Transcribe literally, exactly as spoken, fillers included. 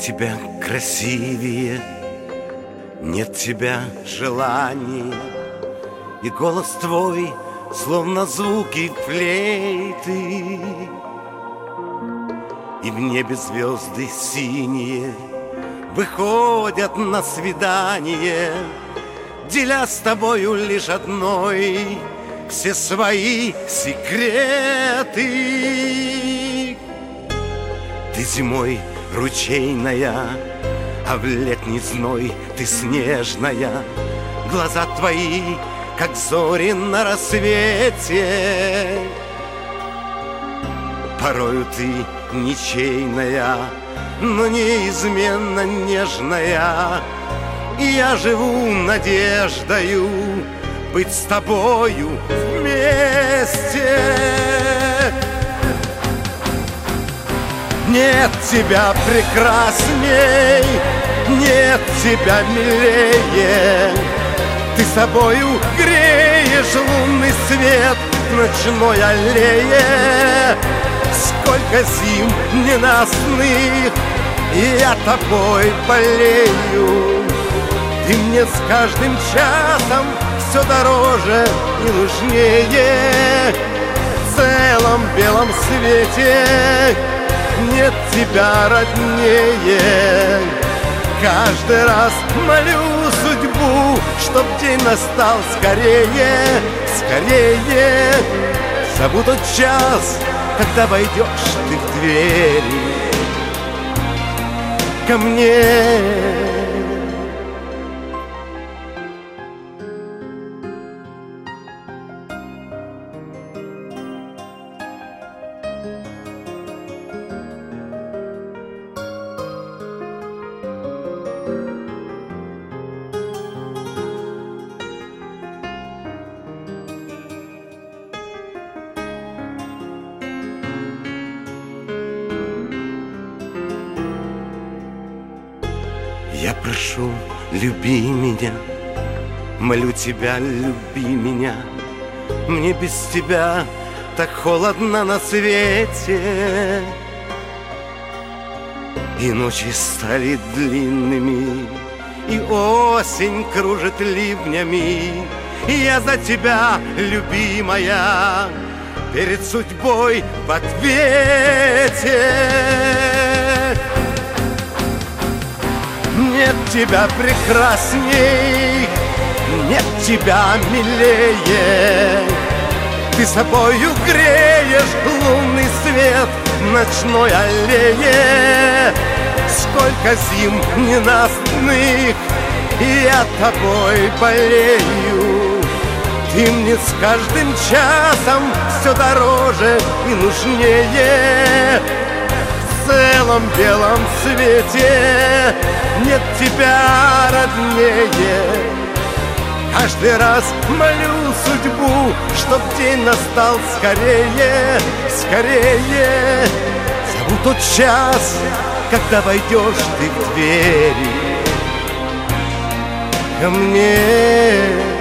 тебя красивее, нет тебя желания, и голос твой, словно звуки флейты, и в небе звезды синие выходят на свидание, деля с тобою лишь одной все свои секреты. Ты зимой ручейная, а в летний зной ты снежная. Глаза твои, как зори на рассвете. Порою ты ничейная, но неизменно нежная. И я живу надеждою быть с тобою вместе. Нет тебя прекрасней, нет тебя милее. Ты собою греешь лунный свет в ночной аллее. Сколько зим ненастных, и я тобой болею. Ты мне с каждым часом все дороже и нужнее. В целом белом свете нет тебя роднее. Каждый раз молю судьбу, чтоб день настал скорее, скорее. Зову тот час, когда войдешь ты в двери ко мне. Я прошу, люби меня, молю тебя, люби меня. Мне без тебя так холодно на свете, и ночи стали длинными, и осень кружит ливнями. И я за тебя, любимая, перед судьбой в ответе. Нет тебя прекрасней, нет тебя милее. Ты собою греешь лунный свет в ночной аллее. Сколько зим ненастных, и я тобой болею. Ты мне с каждым часом все дороже и нужнее. В целом белом свете нет тебя роднее. Каждый раз молю судьбу, чтоб день настал скорее, скорее. Зову тот час, когда войдешь ты в двери ко мне.